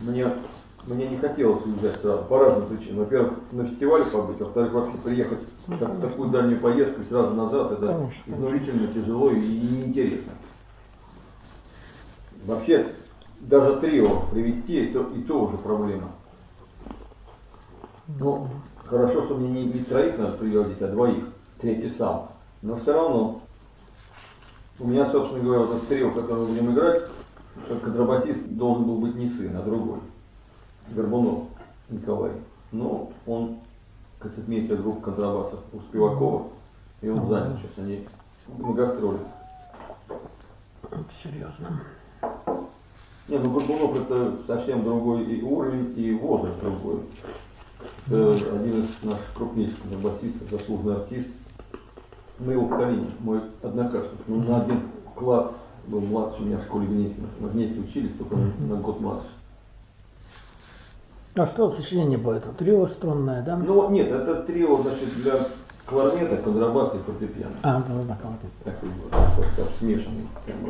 мне не хотелось уезжать сразу, по разным причинам. Во-первых, на фестивале побыть, во-вторых, вообще приехать в такую дальнюю поездку и сразу назад, это изнурительно, тяжело и неинтересно. Вообще, даже трио привезти, и то уже проблема. Ну, хорошо, что мне не троих надо привозить, а двоих, третий сам. Но все равно, у меня, собственно говоря, вот этот трио, в котором мы будем играть, контрабасист должен был быть не сын, а другой. Горбунов Николай. Но он концертмейстер группы контрабасов у Спивакова, и он занят сейчас, они на гастроли. Это серьезно. Не, ну Горбунов это совсем другой и уровень, и возраст другой. Это один из наших крупнейших контрабасистов, заслуженный артист. Мы его поколение, мой однокашник. Ну, на один класс был младше меня в школе Гнесиных. Мы вместе учились, только на год младше. А что сочинение будет? Трио струнное, да? Ну нет, это трио, значит, для кларнета, контрабаса и фортепиано. Да, кларнет. Такой вот, смешанный.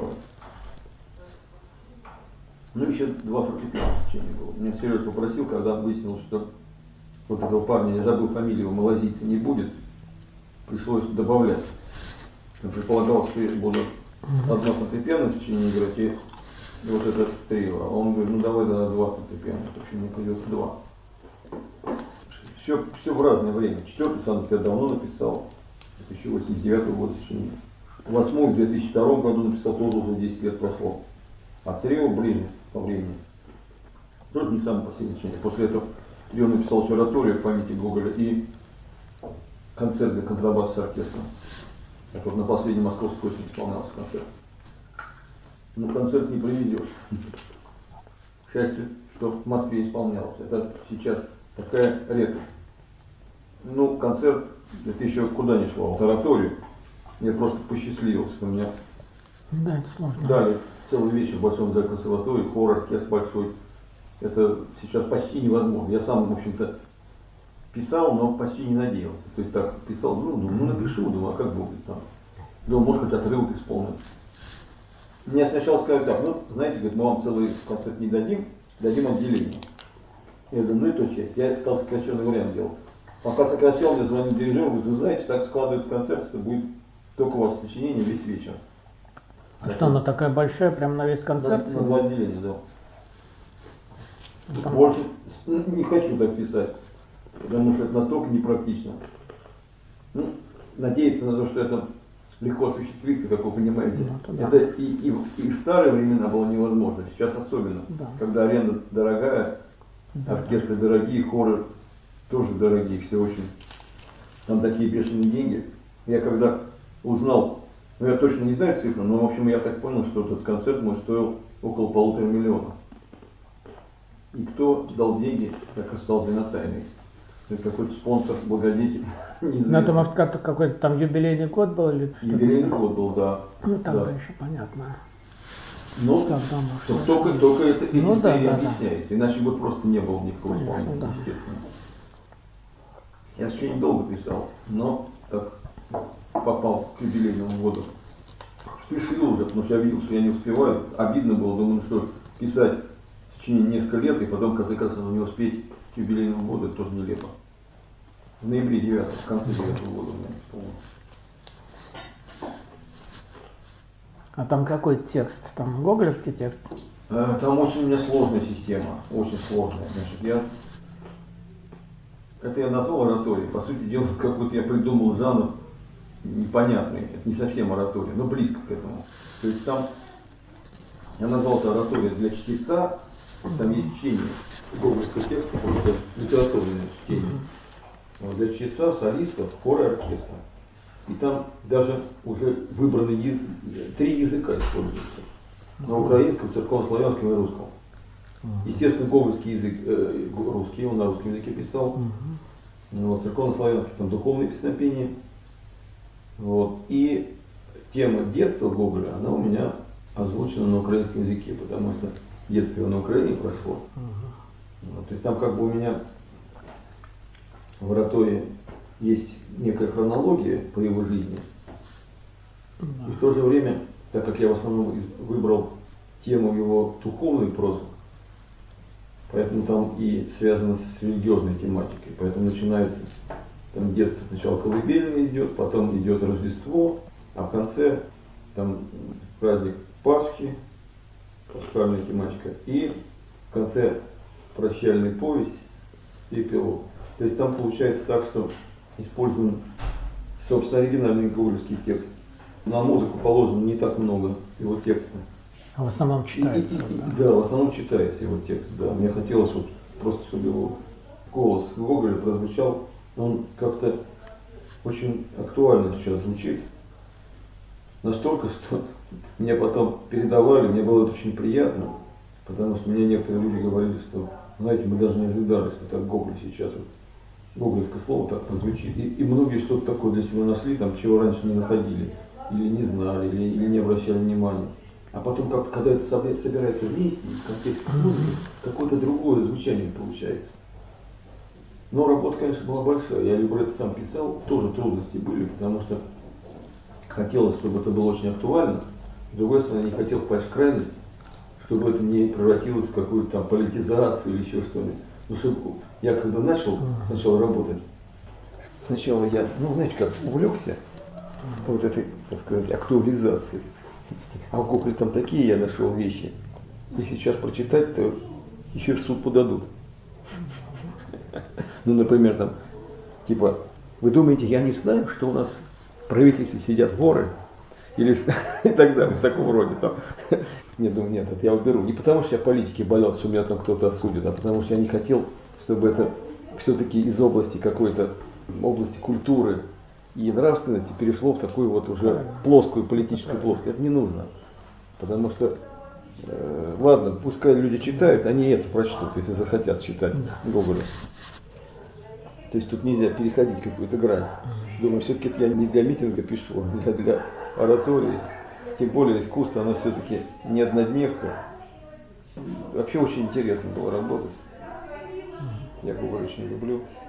Ну еще два фортепиано сочинения было. Меня Сережа попросил, когда выяснил, что вот этого парня, я забыл фамилию, малазийца не будет, пришлось добавлять. Я предполагал, что я буду одно фортепиано сочинение играть и вот этот трио. А он говорит, ну давай тогда два фортепиано, почему мне придется два. Все в разное время. Четвертый сонат я давно написал, это еще 89-го года сочинение. Восьмой в 2002 году написал, тоже уже 10 лет прошло. А трио ближе по времени. Тоже не самое последнее сочинение. После этого трио написал еще ораторию в памяти Гоголя и концерт для контрабаса с оркестром. Так вот на последней московской осени исполнялся концерт. Но концерт не привезешь. К счастью, что в Москве исполнялся. Это сейчас такая редкость. Ну, концерт, это еще куда ни шло, вот ораторию. Я просто посчастливился, что меня да, это сложно. Дали целый вечер в Большом зале консерватории, хор, оркестр большой. Это сейчас почти невозможно. Я сам, в общем-то, писал, но почти не надеялся. То есть так писал, ну напишу, думаю, а как будет там. Думаю, может хоть отрывок исполнить. Мне сначала сказали так, ну, знаете, говорит, мы вам целый концерт не дадим, дадим отделение. Я говорю, ну и то честь. Я стал сокращенный вариант делать. Пока сокращал, мне звонил дирижер, говорит, вы знаете, так складывается концерт, что будет только у вас сочинение весь вечер. А что, она такая большая, прям на весь концерт? На два отделения, да. Там... Больше не хочу так писать, потому что это настолько непрактично. Ну, надеяться на то, что это легко осуществится, как вы понимаете. Ну, это и в старые времена было невозможно, сейчас особенно. Да. Когда аренда дорогая, да, оркестры дорогие, хоры тоже дорогие, все очень. Там такие бешеные деньги. Я когда узнал, ну я точно не знаю цифру, но в общем я так понял, что этот концерт мой стоил около 1,5 миллиона. И кто дал деньги, так осталось для тайной. Это какой-то спонсор, благодетель. Ну это может какой-то там юбилейный год был или что-то? Юбилейный год был, да. Ну там-то да. еще понятно. Ну, только это и объясняется, иначе бы просто не было никакого исполнения, да. Естественно. Я еще недолго писал, но так попал к юбилейному году. Спешил уже, потому что я видел, что я не успеваю. Обидно было, думаю, что писать в течение нескольких лет, и потом, в конце концов, не успеть к юбилейному году, это тоже нелепо. В ноябре 9 в конце 9 года у меня исполнилось. А там какой текст? Там гоголевский текст? Там очень у меня сложная система, очень сложная. Значит, это я назвал ораторией. По сути дела, какой-то я придумал жанр непонятный. Это не совсем оратория, но близко к этому. То есть там я назвал это ораторией для чтеца, там есть чтение гоголевского текста, просто литературное чтение. Для чтеца, солистов, хора и оркестра. И там даже уже выбраны 3 языка используются. На украинском, церковнославянском и русском. Естественно, гоголевский язык русский, он на русском языке писал. Вот, церковнославянский, там духовное песнопение. Вот. И тема детства Гоголя, она у меня озвучена на украинском языке, потому что детство его на Украине прошло. Вот. То есть там как бы у меня в оратории есть некая хронология по его жизни. И в то же время, так как я в основном выбрал тему его духовной прозы, Поэтому там и связано с религиозной тематикой. Поэтому начинается там детство, сначала колыбельная идет, потом идет Рождество, а в конце там праздник Пасхи, пасхальная тематика, и в конце прощальная повесть и эпилог. То есть там получается так, что использован, собственно, оригинальный гоголевский текст. На музыку положено не так много его текста. А в основном читается. Да, в основном читается его текст. Да. Мне хотелось вот просто, чтобы его голос Гоголя прозвучал. Он как-то очень актуально сейчас звучит. Настолько, что мне потом передавали, мне было это очень приятно, потому что мне некоторые люди говорили, что, знаете, мы даже не ожидали, что так Гоголь сейчас, вот, гоголевское слово так прозвучит. И многие что-то такое для себя нашли, там, чего раньше не находили, или не знали, или не обращали внимания. А потом, как-то, когда это собирается вместе, в контексте музыки, какое-то другое звучание получается. Но работа, конечно, была большая. Я либретто сам писал, тоже трудности были, потому что хотелось, чтобы это было очень актуально. С другой стороны, не хотел впасть в крайность, чтобы это не превратилось в какую-то там политизацию или еще что-нибудь. Ну, чтобы я когда начал сначала работать, сначала я, знаете, как увлекся вот этой, так сказать, актуализацией. А в Гоголе там такие я нашел вещи. И сейчас прочитать, то еще в суд подадут. Ну, например, там, типа, вы думаете, я не знаю, что у нас в правительстве сидят воры? Или и так далее, в таком роде. Там. Нет, думаю, нет, это я уберу. Не потому что я политики боялся, что меня там кто-то осудит, а потому что я не хотел, чтобы это все-таки из области какой-то, области культуры и нравственности перешло в такую вот уже плоскую политическую плоскость. Это не нужно. Потому что, ладно, пускай люди читают, они это прочтут, если захотят читать Гоголя. То есть тут нельзя переходить какую-то грань. Думаю, все-таки это я не для митинга пишу, а для оратории. Тем более искусство, оно все-таки не однодневка. Вообще очень интересно было работать. Я Гоголя очень люблю.